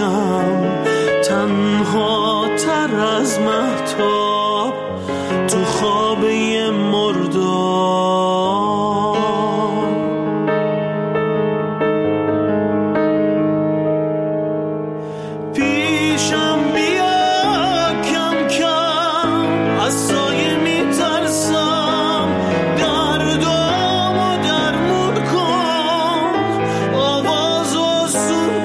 غمگینم تنها تر از مهتاب تو خواب یه مردار. پیشم بیا کم کم از سایه میترسم، دردامو درمون کن آواز آسون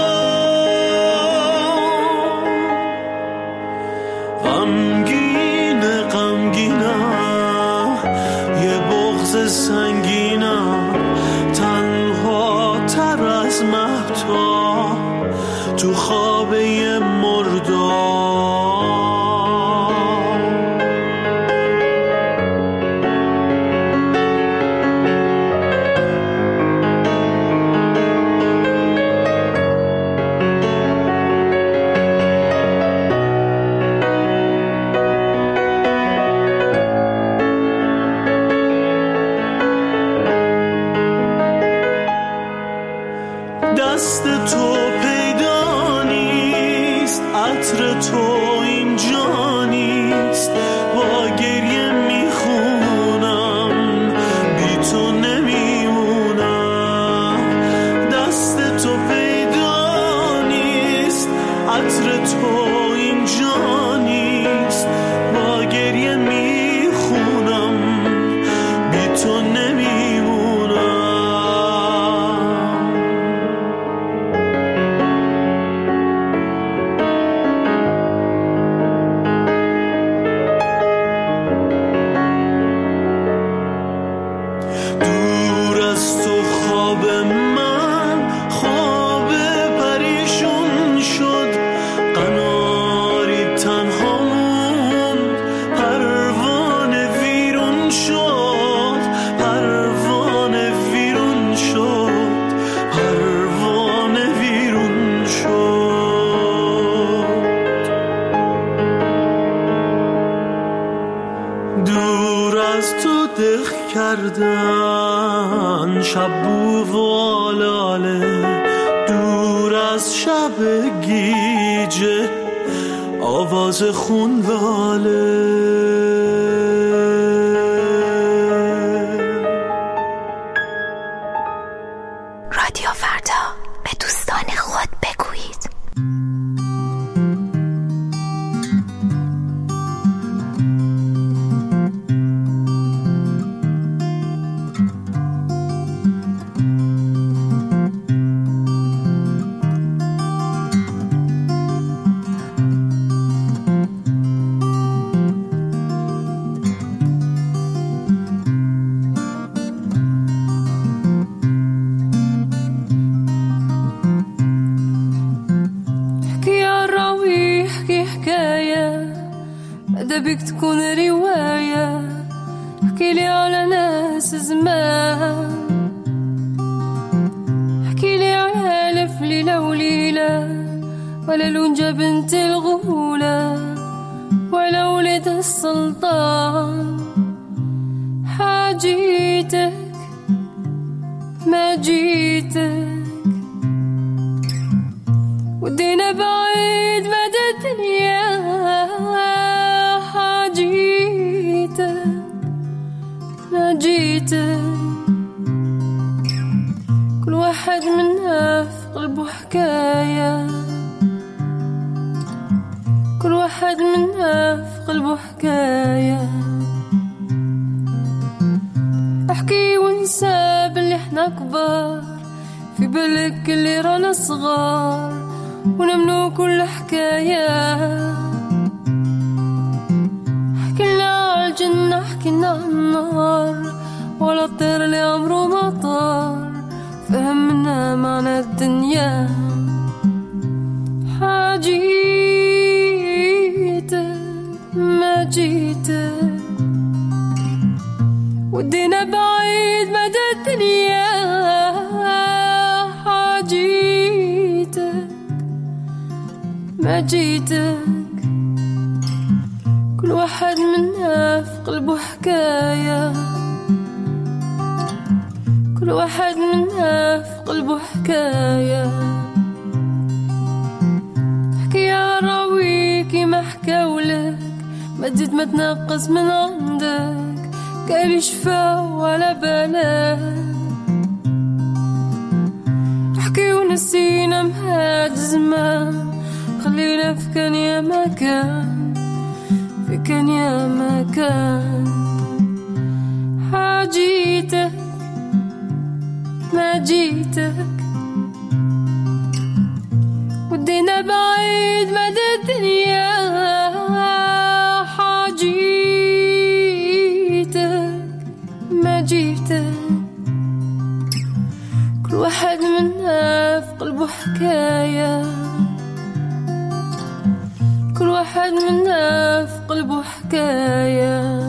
کن. غمگینم یه بغض سنگینم تنها تر از مهتاب تو خواب یه مردار. دست تو پیدا نیست، عطر تو اینجا نیست، با گریه میخونم بی تو نمیمونم. دست تو پیدا نیست، عطر تو اینجا نیست، با گریه میخونم بی تو نمیمونم. دور از تو دق کردن شب بو و آلاله، دور از شب گیجه آواز خون لاله. رادیو فردا، به دوستان خود بگویید. بك تكون رواية، احكي لي على ناس زمان، احكي لي على ألف ليلة وليلة، ولا لونجة بنت الغولة، ولا ولد السلطان. حاجيتك ما جيتك، ودينا بعيد مدى الدنيا. جيتك كل واحد منا في قلبه حكاية، كل واحد منا في قلبه حكاية. احكي وانسى باللي احنا كبار، في بالك اللي رانا صغار ونمنو كل حكاية. حكينا عالجنة حكينا عالنار، ولا الطير اللي عمره ما طار، فهمنا معنى الدنيا. حاجيتك ما جيتك، ودينا بعيد مدى الدنيا. حاجيتك ما جيتك، كل واحد منا في قلبه حكاية، كل واحد منا في قلبه حكاية. بديت ما تنقص من عندك قلبي شفا ولا بالك احكي ونسينا مهاد زمان خلينا في كان يا مكان في كان يا مكان حاجيتك ما جيتك ودينا بعيد مدى الدنيا حاجيتك ما جيتك كل واحد منا في قلبه حكاية كل واحد منا في قلبه حكاية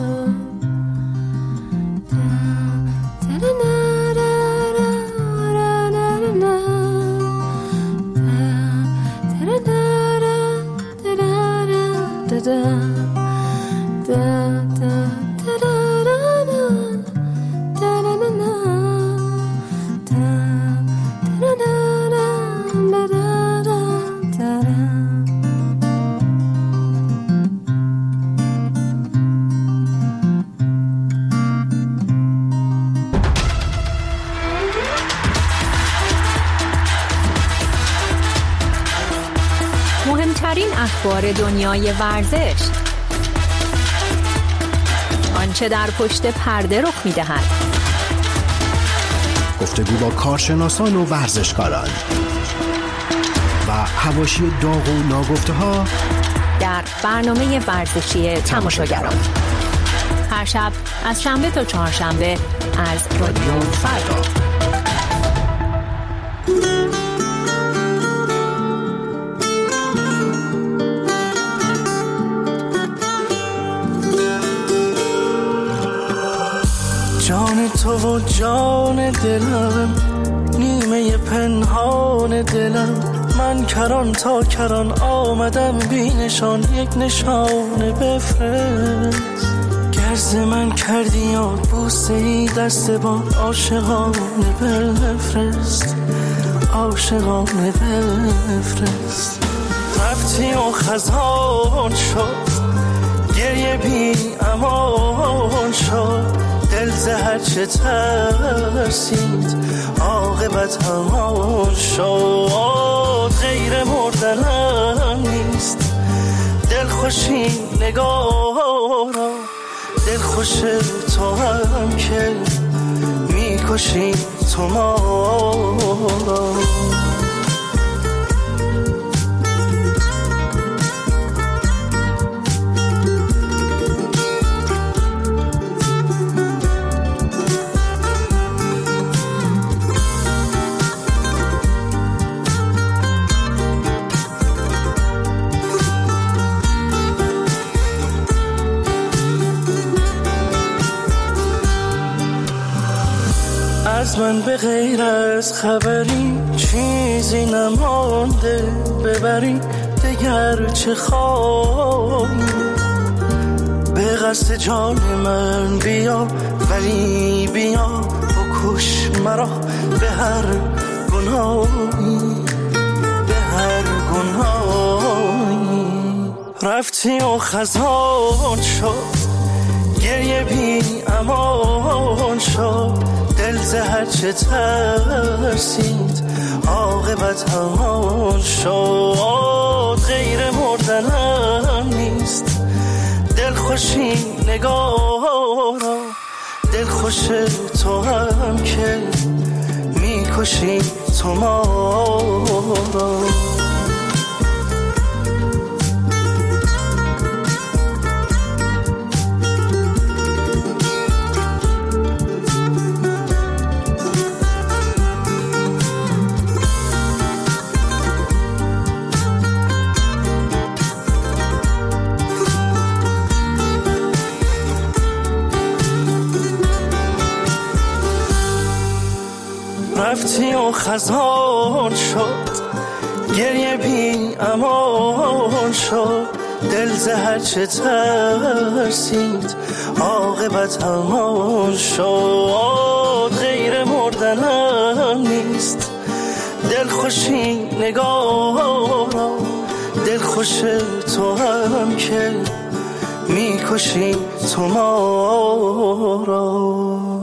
مهمترین اخبار دنیای ورزش، آنچه در پشت پرده رخ می‌دهد، گفتگو با کارشناسان و ورزشکاران و حواشی داغ و ناگفته‌ها در برنامه ورزشی تماشاگران هر شب از شنبه تا چهارشنبه از رادیو فردا. جان تو و جان دلم نیمه پنهان دلم من کران تا کران آمدم بی نشان یک نشانه بفرست گرز من کردی یاد بوسه ای دست باد عاشقانه بفرست عاشقانه بفرست رفتی و خزان شد گریه بی امان شد دل زهر چه ترسید عاقبت همان شد غیر مردنم نیست دل خوشی نگاه را دل خوش تو هم که میکشی تو ما را از من به غیر از خبری چیزی نمانده ببری دگر چه خواهی به قصد جان من بیا ولی بیا بکش مرا به هر گناهی به هر گناهی رفتی و خزان شد گریه بی امان شد دل زهر چه ترسید عاقبت همان شد غیر مردنم نیست دل خوشی نگاه را دل خوش تو هم که میکشی تو ما را رفتی و خزان شد گریه بی امان شد دل زهر چه ترسید عاقبت همان شد غیر مردنم نیست دل خوشی نگاه را دل خوش تو هم که میکشی تو ما را.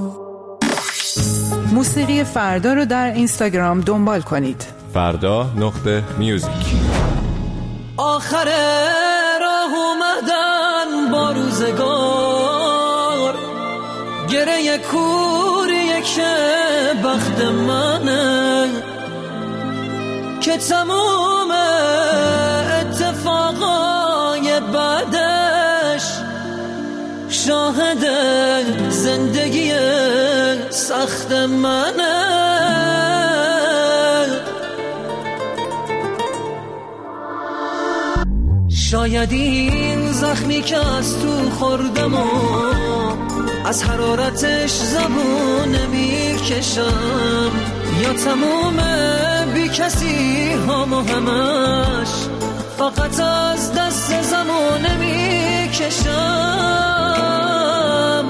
موسیقی فردا رو در اینستاگرام دنبال کنید. فردا.music. آخر راه اومدن با روزگار، گره کوریه که بخت منه که تموم اتفاقای بعدش شاهد زندگی سخت منه. شاید این زخمی که از تو خوردم و از حرارتش زبون نمیکشم، یا تموم بی کسی هم و همش فقط از دست زمان نمیکشم.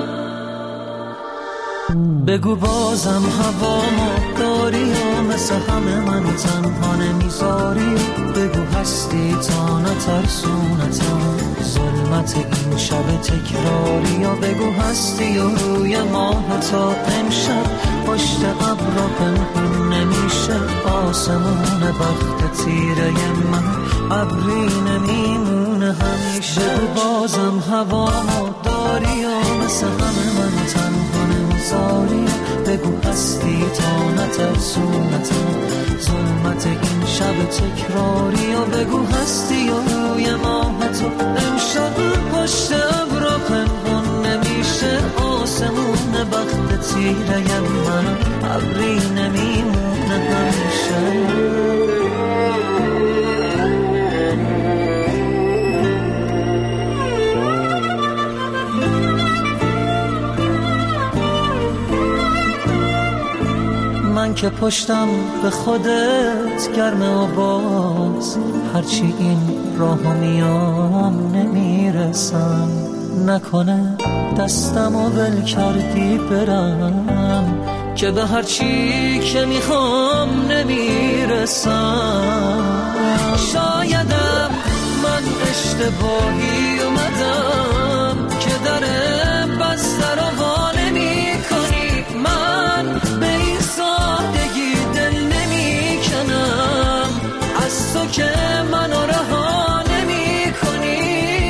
بگو بازم هوامو داری و مثل همه منو تنها نمیذاری. بگو هستی تا نترسونتم ظلمت این شب تکراری. یا بگو هستی و روی ماه تا امشب پشت ابرا پنهون نمیشه آسمون بخت تیره من ابری نمیمونه همیشه. بگو بازم هوامو داری و مثل همه منو تنها نمیذاری. بگو هستی تا نترسونتم ظلمت این شب تکراری. یا بگو هستی و روی ماه تو امشب پشت ابرا پنهون نمیشه آسمون بخت تیره من ابری نمیمونه همیشه. من که پشتم به خودت گرمه و باز هرچی این راهو میام نمیرسم. نکنه دستمو ول کردی برم که به هرچی که میخوام نمیرسم. شایدم من اشتباهی اومدم که در بسته رو وا نمی‌کنی. من به این سادگی دل نمی‌کنم از تو که منو رها نمی‌کنی.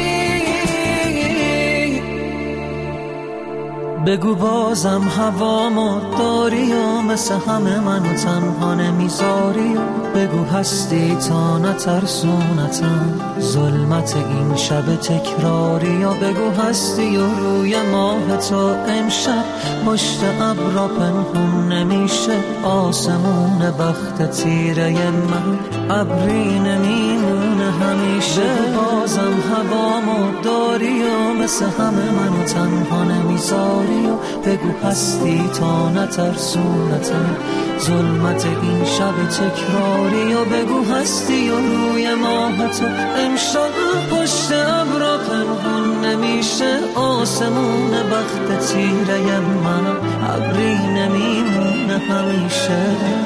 بگو بازم هوامو داری و مثل همه منو تنها نمیذاری. بگو هستی تا نترسونتم ظلمت این شب تکراری. یا بگو هستی و روی ماه تو امشب پشت ابرا پنهون نمیشه آسمون بخت تیره من ابری نمیمونه همیشه. بگو بازم هوامو داری و مثل همه منو تنها نمیذاری. بگو هستی تا نترسونتم ظلمت این شب تکراری. یا بگو هستی و روی ماه تو امشب پشت ابرا پنهون نمیشه آسمون بخت تیره من ابری نمیمونه همیشه.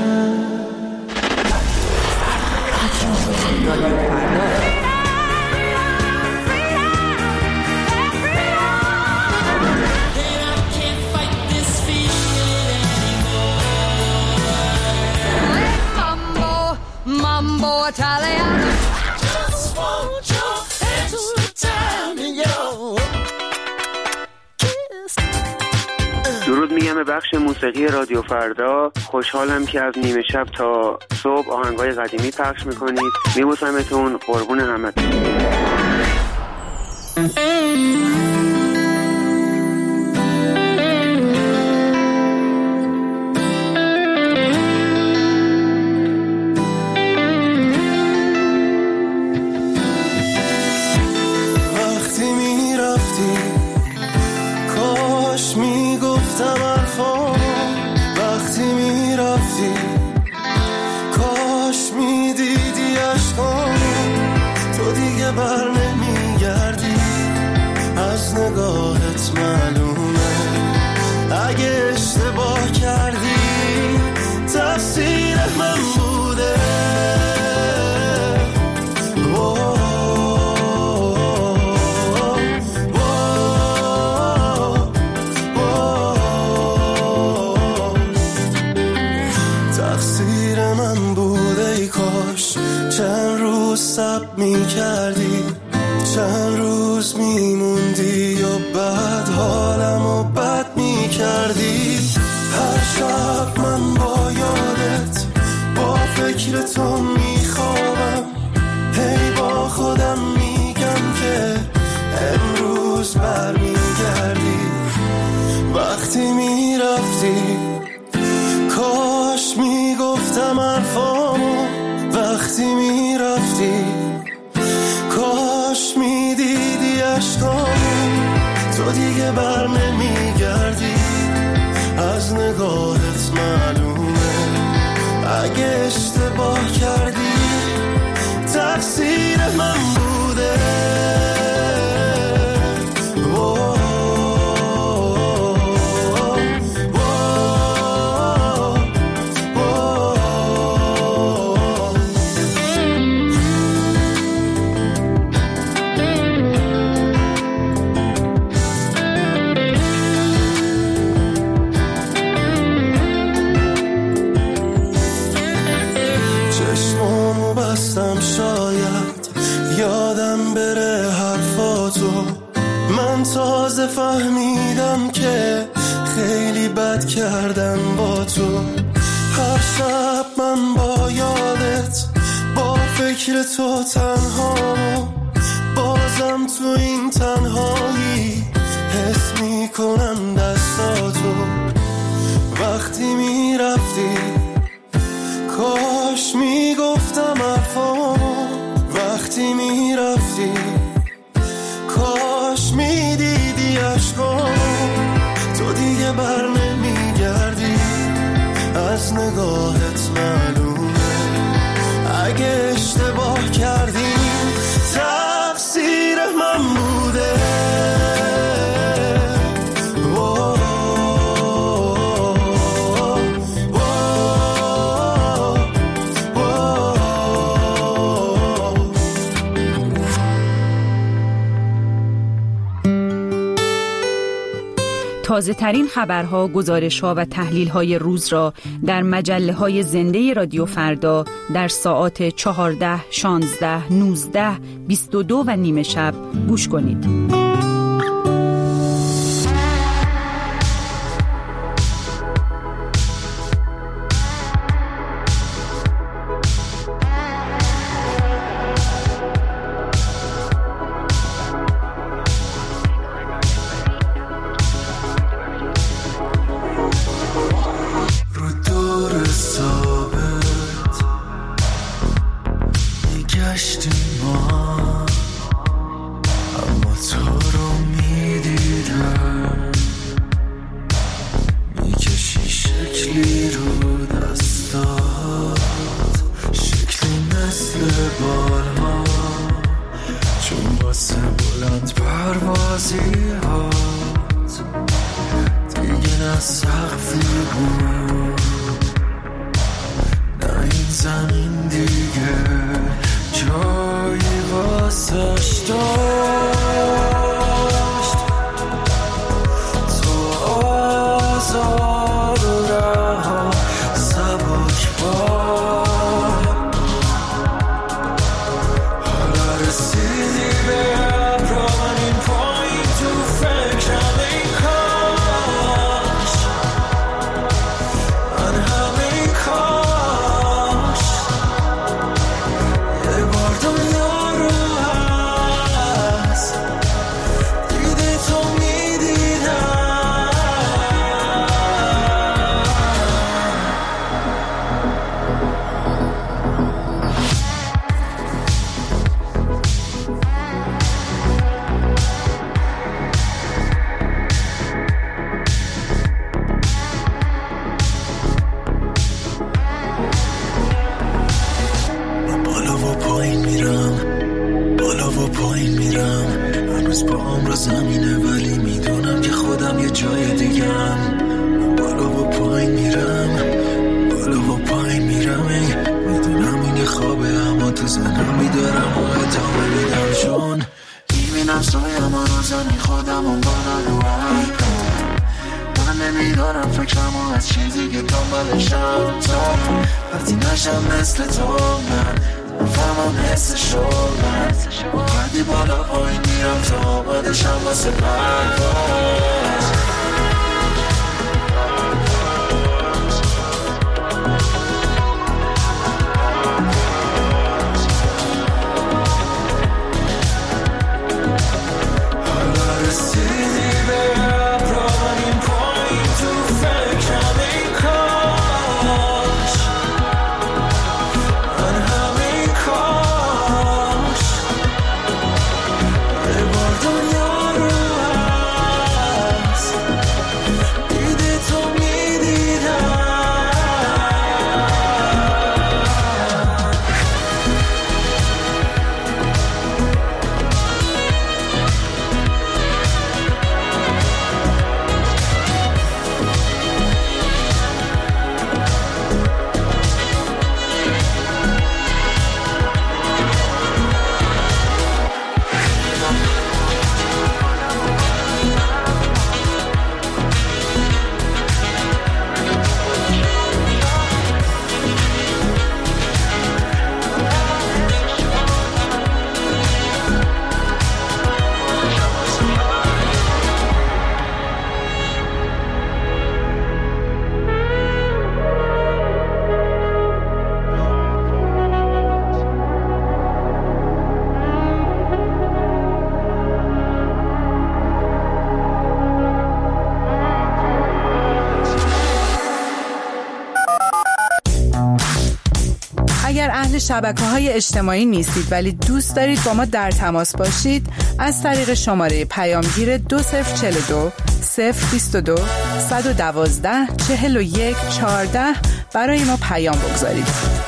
Mambo Italiano. Just want your hands to tell me درود میگم به بخش موسیقی رادیو فردا. خوشحالم که از نیمه شب تا صبح آهنگای قدیمی پخش میکنید. میبوسمتون، قربون همتون. بر نمیگردی از نگاهت معلومه اگه اشتباه کردی تقصیر من بوده. سب می کردی، چند روز می موندی و بعد حالمو بد می کردی. هر شب من با یادت با فکر تو می خوابم، هی با خودم میگم که امروز بر می گردی. وقتی می رفتی کاش می گفتم حرفامو، وقتی می رفتی کاش می دیدی عشقامو. تو دیگه بر نمی گردی، از نگاهت معلومه اگه اشتباه کردی تقصیر من بوده. شاید یادم بره حرفاتو، من تازه فهمیدم که خیلی بد کردم با تو. هر شب من با یادت با فکر تو تنهامو، بازم تو این تنهایی حس میکنم دستاتو. وقتی میرفتی کاش میگفتم حرفامو، وقتی میرفتی کاش میدیدی عشقامو. تو دیگه بر نمیگردی، از نگاهت معلومه اگه اشتباه کردی تقصیر من بوده. تازه ترین خبرها، گزارش‌ها و تحلیل‌های روز را در مجله‌های زنده رادیو فردا در ساعات 14، 16، 19، 22 و نیمه شب گوش کنید. فکرمو از چیزی که دنبالشم تا وقتی نشم مثل تو من فهمم حسشو من پردی بالا پایین میرم تا آمدشم واسه پرواز. حالا رسیدی به ابرام این پایین تو فکرم این کاش من همین کاش یه بار دنیا رو هست دیده تو میدیدم. اگر اهل شبکه‌های اجتماعی نیستید ولی دوست دارید با ما در تماس باشید، از طریق شماره پیامگیر 2042 022 112 41 14 برای ما پیام بگذارید.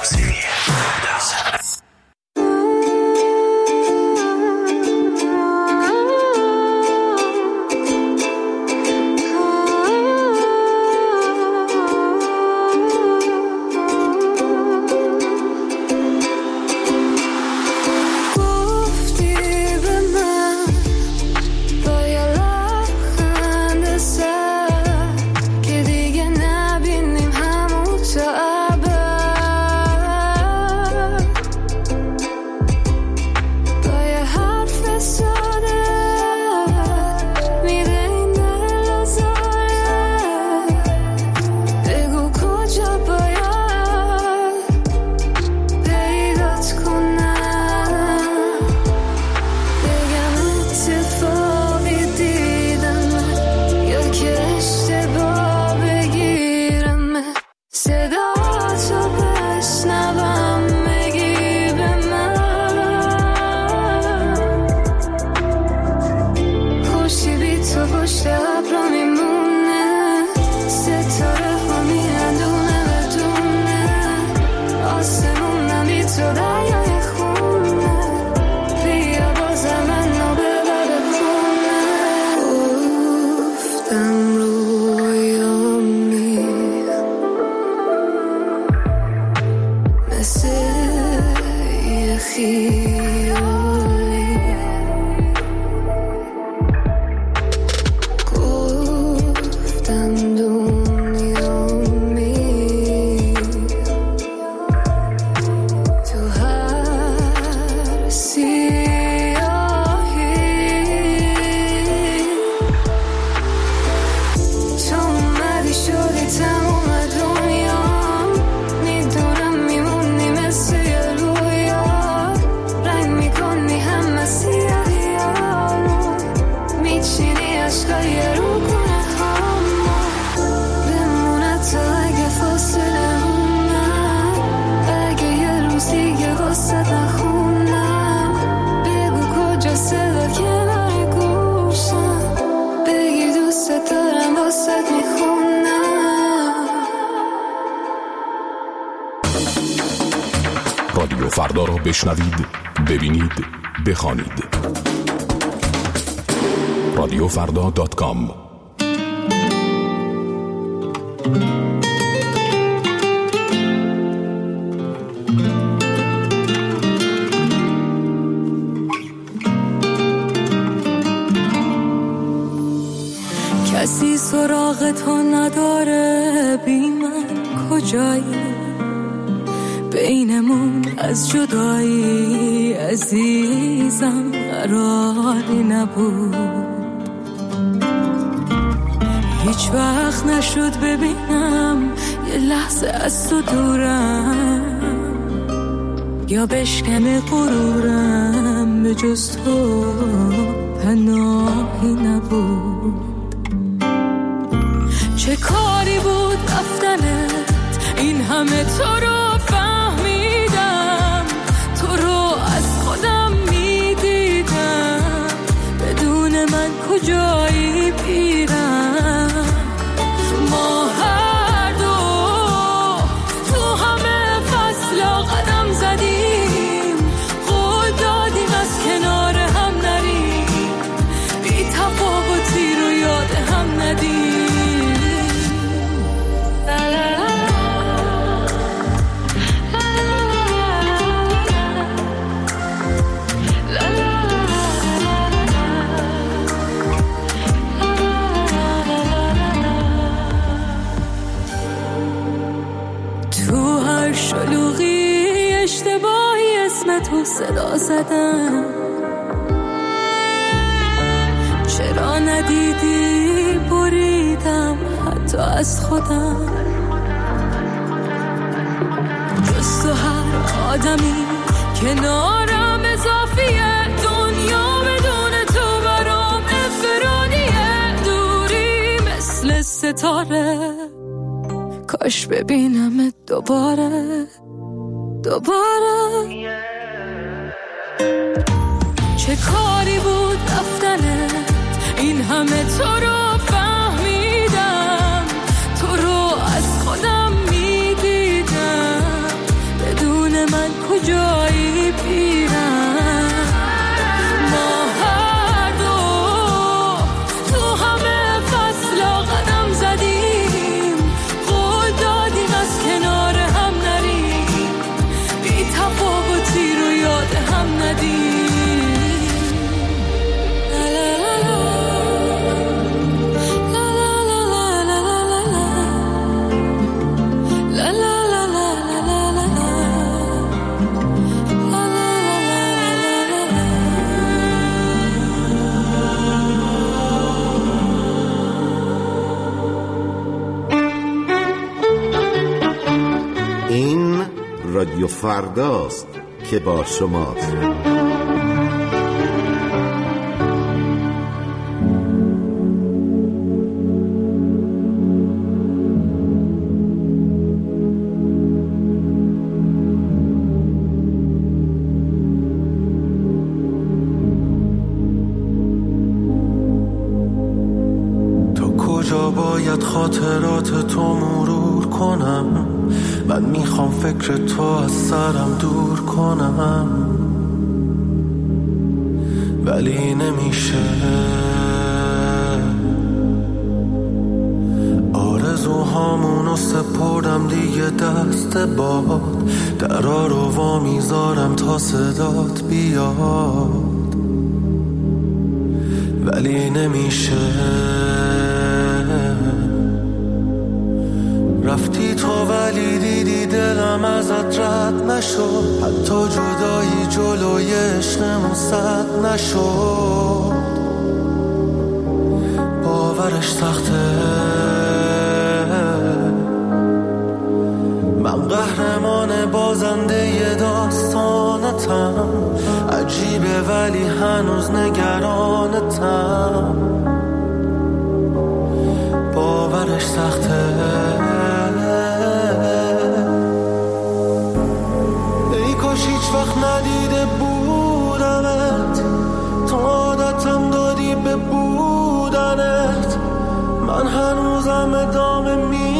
رادیو فردا را بشنوید، ببینید، بخوانید. radiofrda.com. کسی سراغ تو نداره، بی من کجایی؟ بینمون از جدایی عزیزم قراری نبود، هیچ وقت نشد ببینم یه لحظه از تو دورم یا بشکنه غرورم، به جز تو پناهی نبود. چه کاری بود رفتنت، این همه تو رو فهمیدم، تو رو از خودم میدیدم، بدون من کجایی بیرم. ما هر دو تو همه فصلا قدم زدیم، قول دادیم از کنار هم نریم، بی تفاوتی رو یاد هم ندیم. شلوغی اشتباهی اسم تو صدا زدم، چرا ندیدی بریدم حتی از خودم. جز تو هر آدمی کنارم اضافیه، دنیا بدون تو برام انفرادیه، دوری مثل ستاره، کاش ببینم دوباره. چه کاری بود رفتنت، این همه تو رو فهمیدم، تو رو از خودم میدیدم، بدون من کجایی بیرم. ما هر دو تو همه فصلا قدم زدیم، قول دادیم از کنار هم نریم، بی تفاوتی رو یاد هم ندیم. این رادیو فرداست که با شماست. تو کجا باید خاطرات تو مرور کنم، من میخوام فکر تو از سرم دور کنم، ولی نمیشه. آرزوهامونو سپردم دیگه دست باد، درا رو وا میذارم تا صدات بیاد، ولی نمیشه. رفتی تو ولی دیدی دلم ازت رد نشد، حتی جدایی جلوی عشقمون سد نشد. باورش سخته، من قهرمان بازنده ی داستانتم، عجیبه ولی هنوز نگرانتم. باورش سخته، هیچ وقت ندیده بودمت، تو عادتم دادی به بودنت، من هنوزم ادامه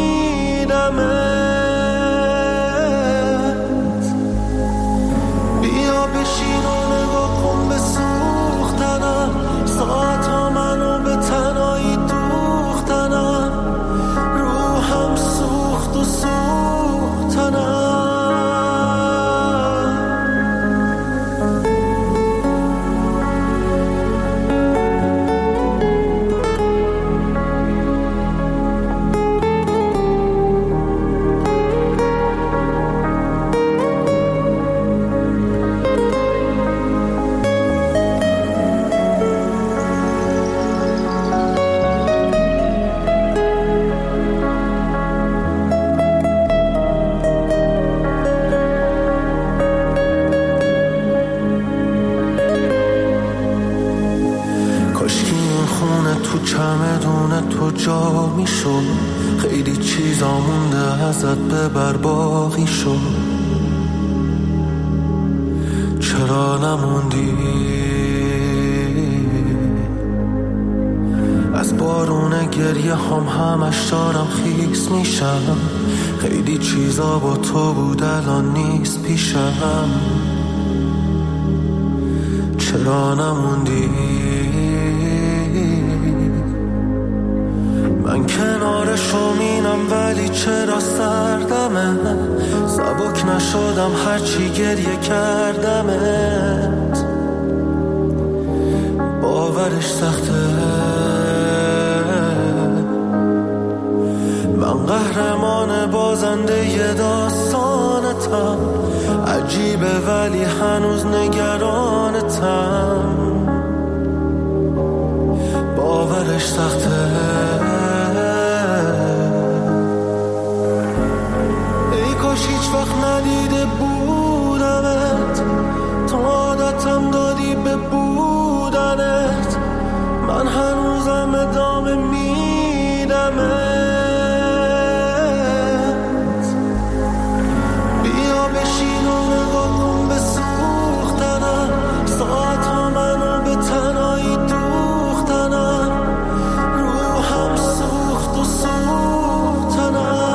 میدمت. بیا بشین و نگاه کن به سوختنم، ساعت ها منو به تنهایی دوختنم، روحم چمدون تو جا میشد، خیلی چیزا مونده ازت ببر باقی شد. چرا نموندی؟ از بارون گریه همش دارم خیس میشم، خیلی چیزا با تو بود الان نیست پیشم. چرا نموندی؟ من کنارشو مینم ولی چرا سردمه، سبک نشدم هرچی گریه کردمت. باورش سخته من قهرمان بازنده ی داستانتم، عجیبه ولی هنوز نگرانتم. باورش سخته ای کاش هیچ وقت ندیده بودمت، تو عادتم دادی به بودنت، من هنوزم ادامه میدمت. بیا بشین و نگاه کن به سوختنم، ساعت ها منو به تنهایی دوختنم، روحم سوخت و سوختنم.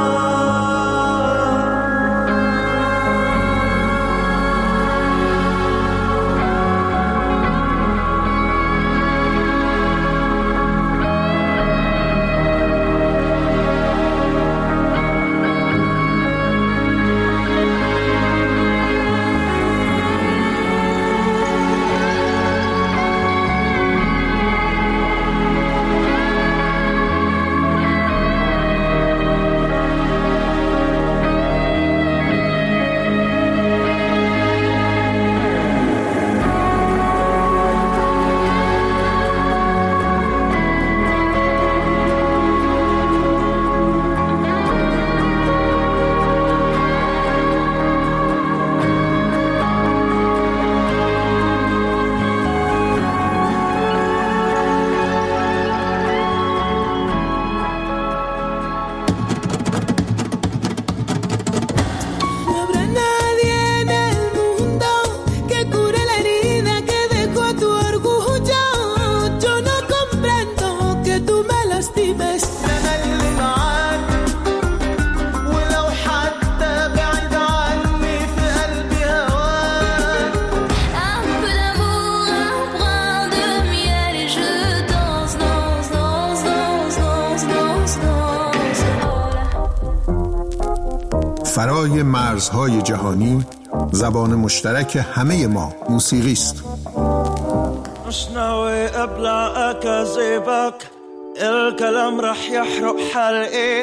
فرای مرزهای جهانی زبان مشترک همه ما موسیقی است. مش ناوي ابلع اكاذيبك، الكلام رح يحرق حلقي،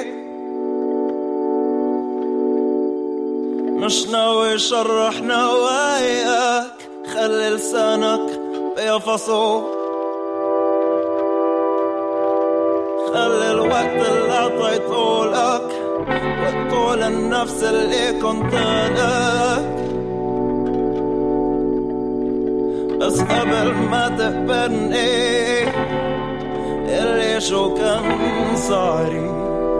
مش ناوي شرح نواياك، خلي لسانك بيفصو، خلي الوقت اللي اعطيته لك وطول النفس اللي كنت لك، بس قبل ما تقبلني اللي شو كان صاري.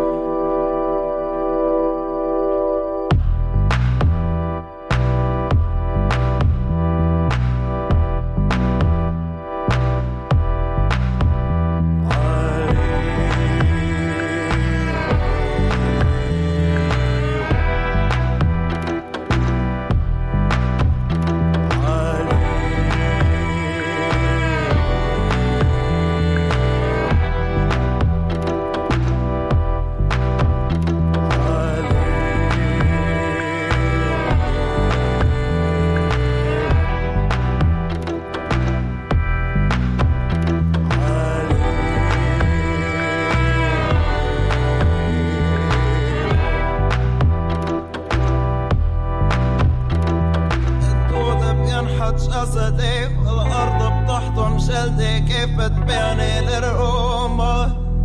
جسدي والأرض بتحضن جلدي، كيف بتبيعني للرقومة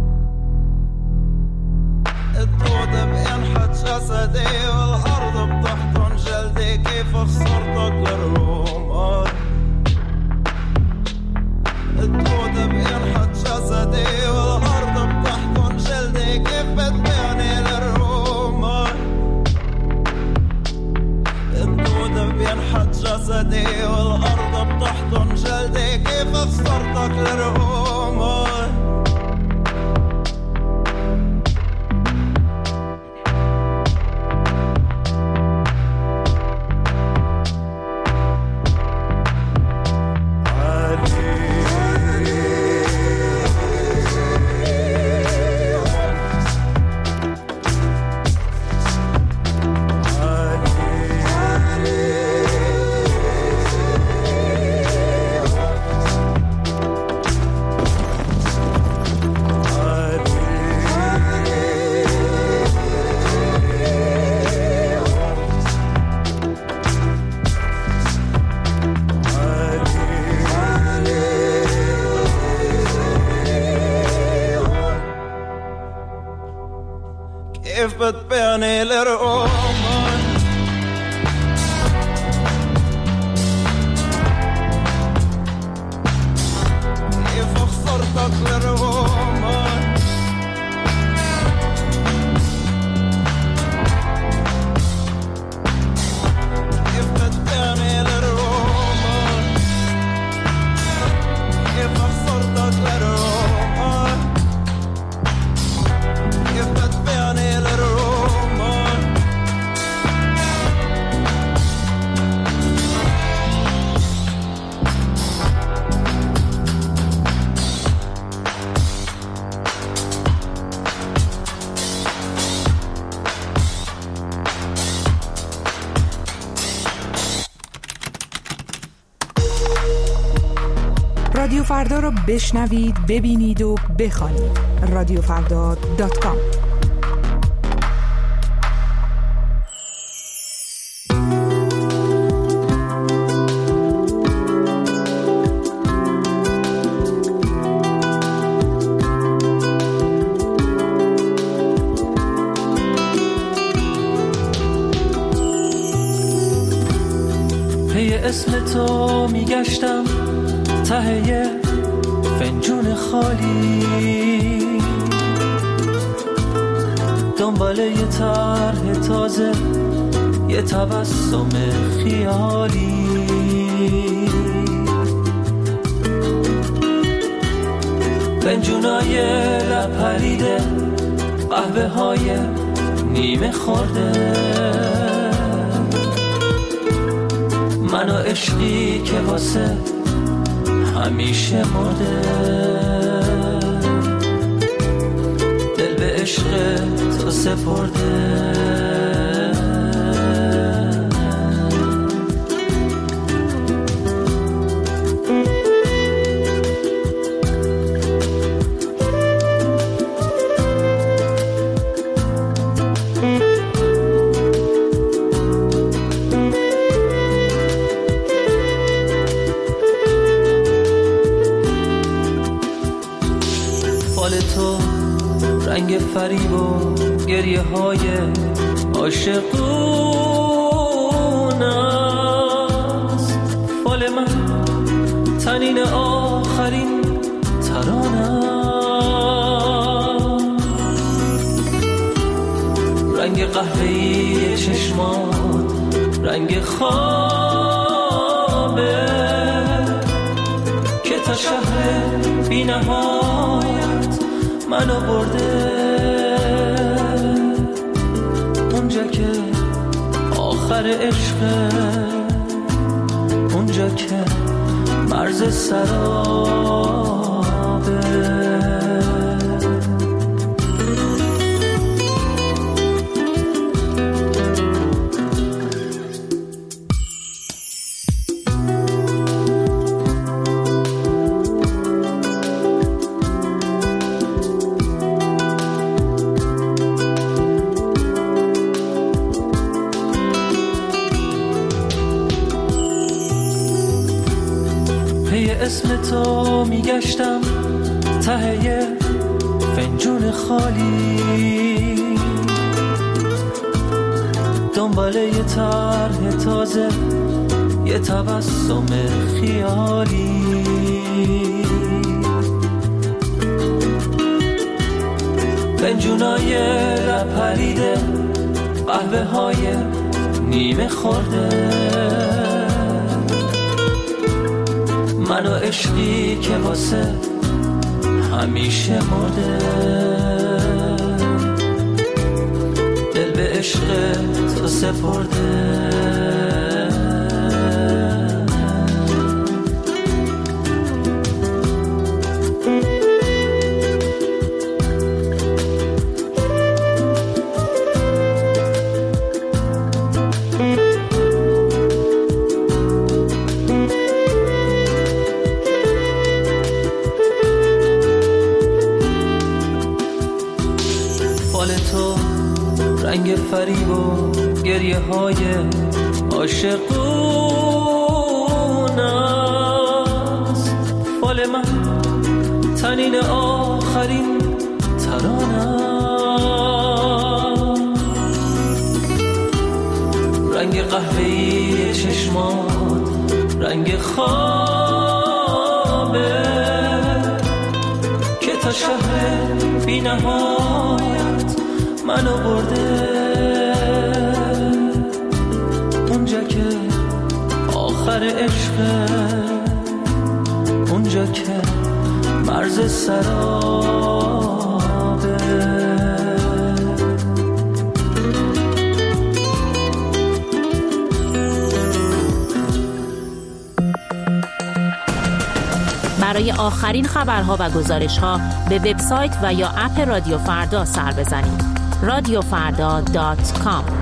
الدود بينحت جسدي والأرض بتحضن جلدي، كيف خسرتك للرقومة الدود بينحت جسدي صرتك لرقومك كيف بتبيعني لرقومك كيف خسرتك لرقومك كيف بتبيعني لرقومك كيف خسرتك لرقومك كيف بتبيعني لرقومك رادیو فردا رو بشنوید، ببینید و بخوانید. radiofrda.com. پی اسم تو میگشتم ته فنجون خالی، دنبال یه طرح تازه، یه تبسم خیالی. فنجونای لب پریده، قهوه های نیمه خورده، من و عشقی که واسه همیشه مرده، دل به عشق تو سپرده. رنگ فریب و گریه های عاشقون است، فال من تنین آخرین ترانم، رنگ قهوه‌ای چشمات رنگ خوابه که تا شهر بی نهایت منو برده، اونجا که آخر عشقه، اونجا که مرز سرابه. اسم تو میگشتم ته فنجون خالی، دنبال یه طرح تازه، یه تبسم خیالی. فنجونای لب پریده، قهوه های نیمه خورده، منو عشقی که واسه همیشه مرده، دل به عشق تو سپرده. رنگ فریب و گریه های عاشقون است، فال من تنین آخرین ترانه، رنگ قهوه‌ای چشمات رنگ خوابه که تا شهر بی نهایت منو برده، اونجا که آخر عشقه، اونجا که مرز سرابه. برای آخرین خبرها و گزارش‌ها به وبسایت و یا اپ رادیو فردا سر بزنید. radiofarda.com.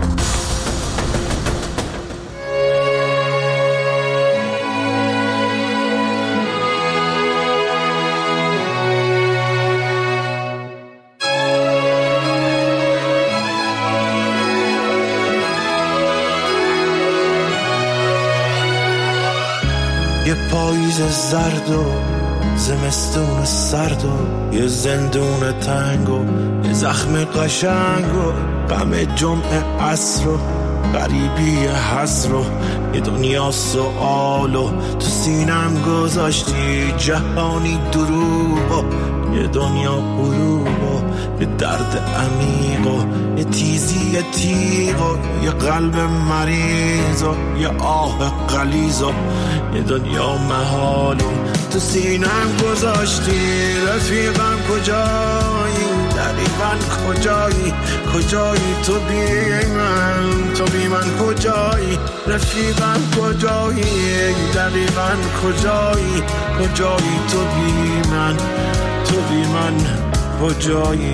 یه پاییز زرد و زمستون سرد و یه زندون تنگ و یه زخم قشنگ و غم جمعه عصر و غریبی حسر و یه دنیا سؤال و تو سینم گذاشتی جهانی دروب و یه دنیا غروب و یه درد عمیق و یه تیزی تیغ و یه قلب مریض و یه آه غلیظ و یه دنیا محال و تو سینم گذاشتی. رفیقم کجایی؟ دقیقاً کجایی؟ کجایی تو بی من؟ تو بی من کجایی؟ رفیقم کجایی؟ دقیقاً کجایی؟ کجایی تو بی من؟ تو بی من کجایی؟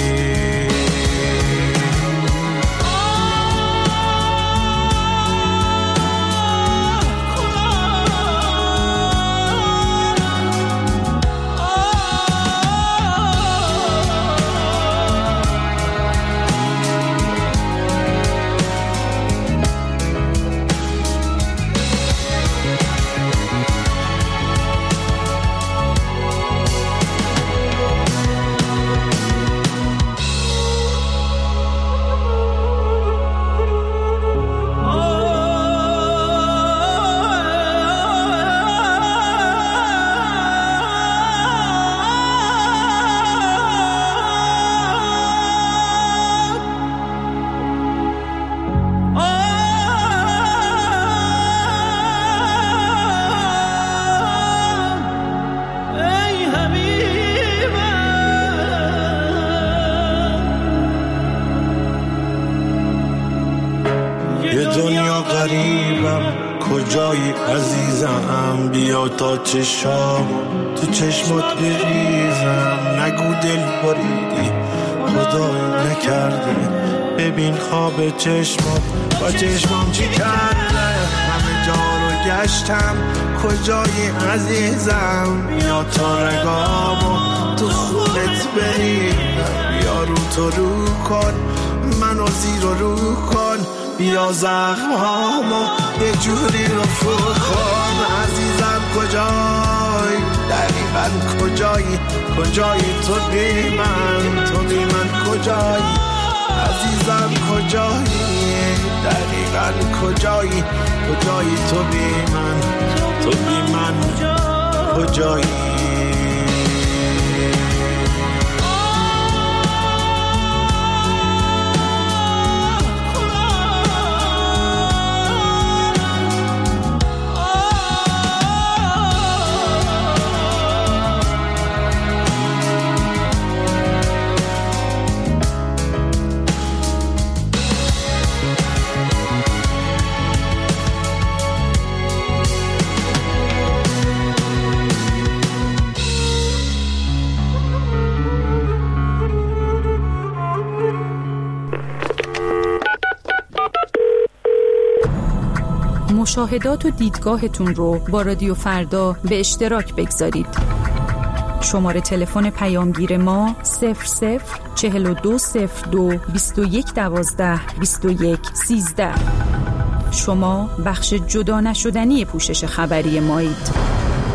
کجایی عزیزم؟ بیا تا چشام تو چشمات بریزم. نگو دل بریدی خدای نکردی، ببین خواب چشمات با چشمام چی کرده. همه جا رو گشتم کجایی عزیزم؟ بیا تا رگامو تو خونت بریدم. بیا رو تو رو کن منو زیر و رو کن، بیا زخمامو یه جوری رفو کن. عزیزم کجایی؟ دقیقاً کجایی؟ کجایی تو بی من؟ تو بی من کجایی؟ عزیزم کجایی؟ دقیقاً کجایی؟ کجایی تو بی من؟ تو بی من کجایی؟ مشاهدات و دیدگاهتون رو با رادیو فردا به اشتراک بگذارید. شماره تلفن پیامگیر ما 00420221122113. شما بخش جدا نشدنی پوشش خبری مایید.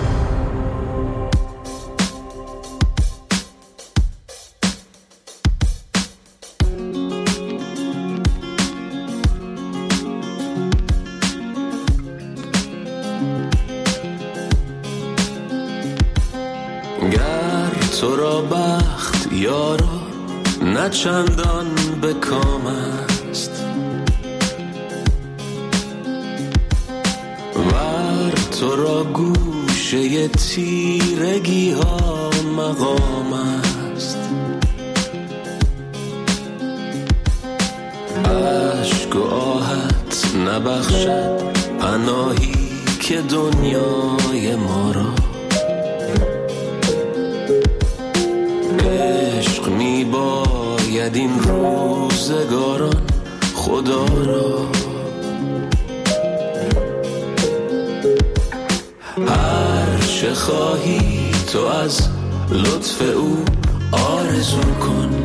تو را بخت یارا نه چندان به کام است، ور تو را گوشه تیرگی ها مقام است. عشق و آهت نبخشد پناهی که دنیای ما را، عشق می باید این روزگاران خدا را. هر چه خواهی تو از لطف او آرزو کن،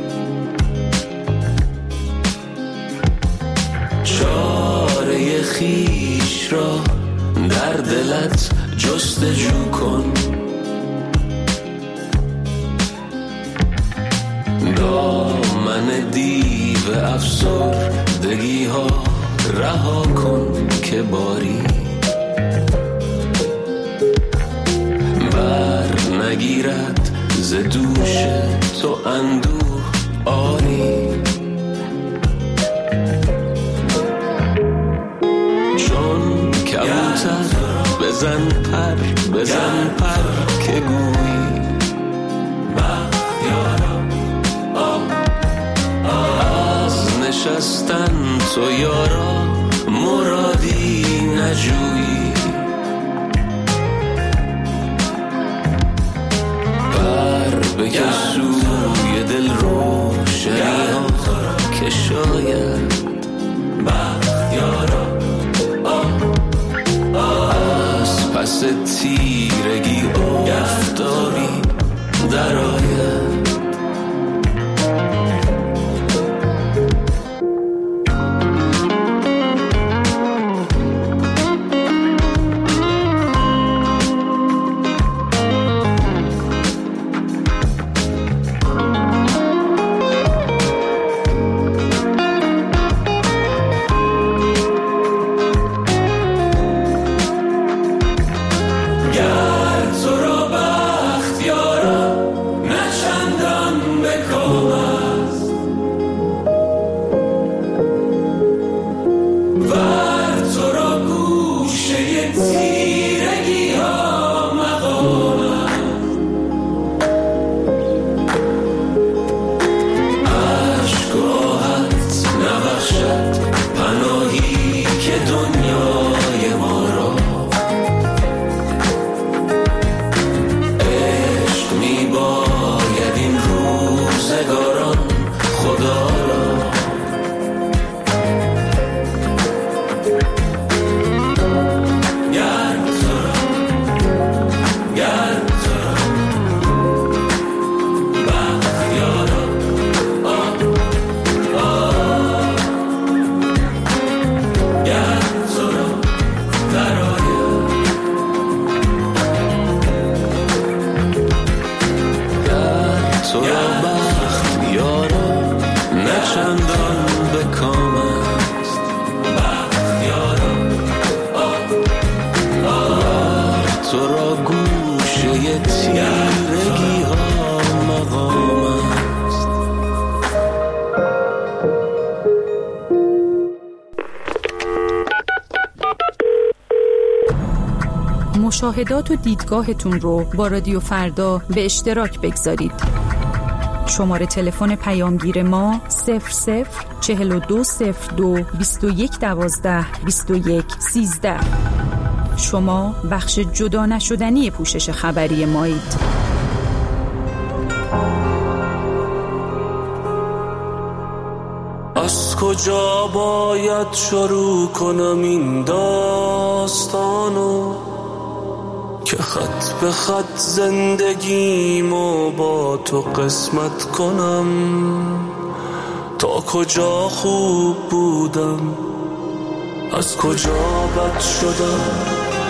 چاره خویش را در دلت جستجو کن. دامن دیو افسردگی ها رها کن که باری بر نگیرد ز دوش تو اندوه آری. چون کبوتر بزن پر که گویی نشستن تو یارا مرادی نجویی. بر بکش سوی دل روشنی ها که شاید بختیارا از پس تیرگی آفتابی در آید. مشاهدات و دیدگاهتون رو با رادیو فردا به اشتراک بگذارید. شماره تلفن پیامگیر ما 00420221122113. شما بخش جدا نشدنی پوشش خبری مایید. کجا باید شروع کنم این داستانو که خط به خط زندگیمو با تو قسمت کنم؟ تا کجا خوب بودم، از کجا بد شدم؟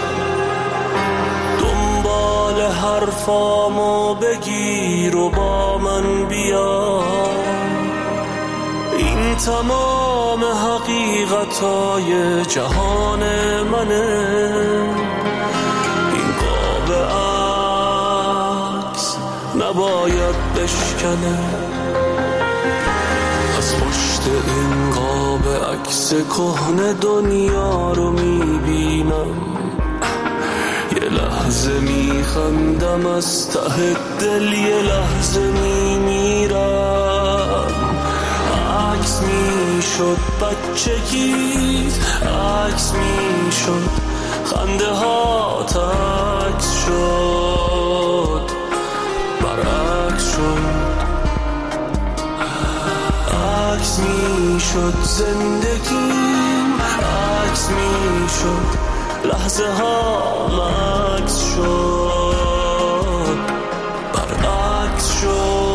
دنبال حرفامو بگیر و با من بیا، این تمام حقیقتای جهان منه. این قاب عکس نباید بشکنه، از پشت این قاب عکس کهنه دنیا رو میبینم. یه لحظه میخندم از ته دل، یه لحظه میمیرم. عکس میشد بچگیت، عکس میشد خنده ها، عکس شد برعکس شد. عکس میشد زندگیم، عکس میشد لحظه ها، عکس شد برعکس شد.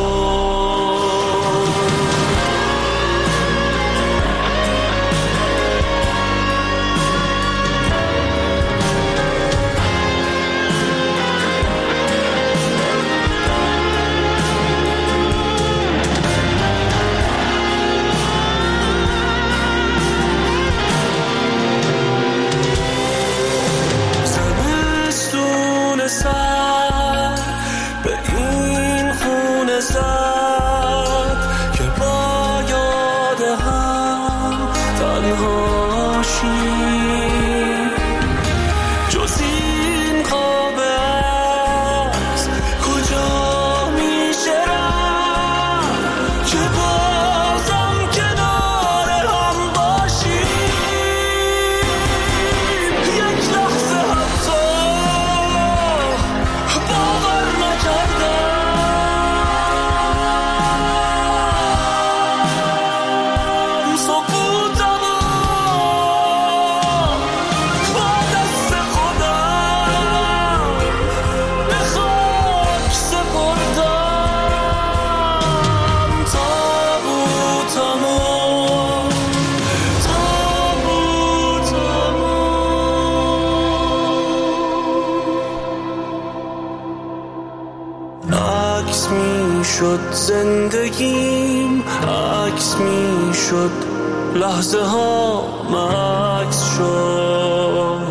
عکس میشد زندگیم، عکس میشد لحظه ها، عکس شد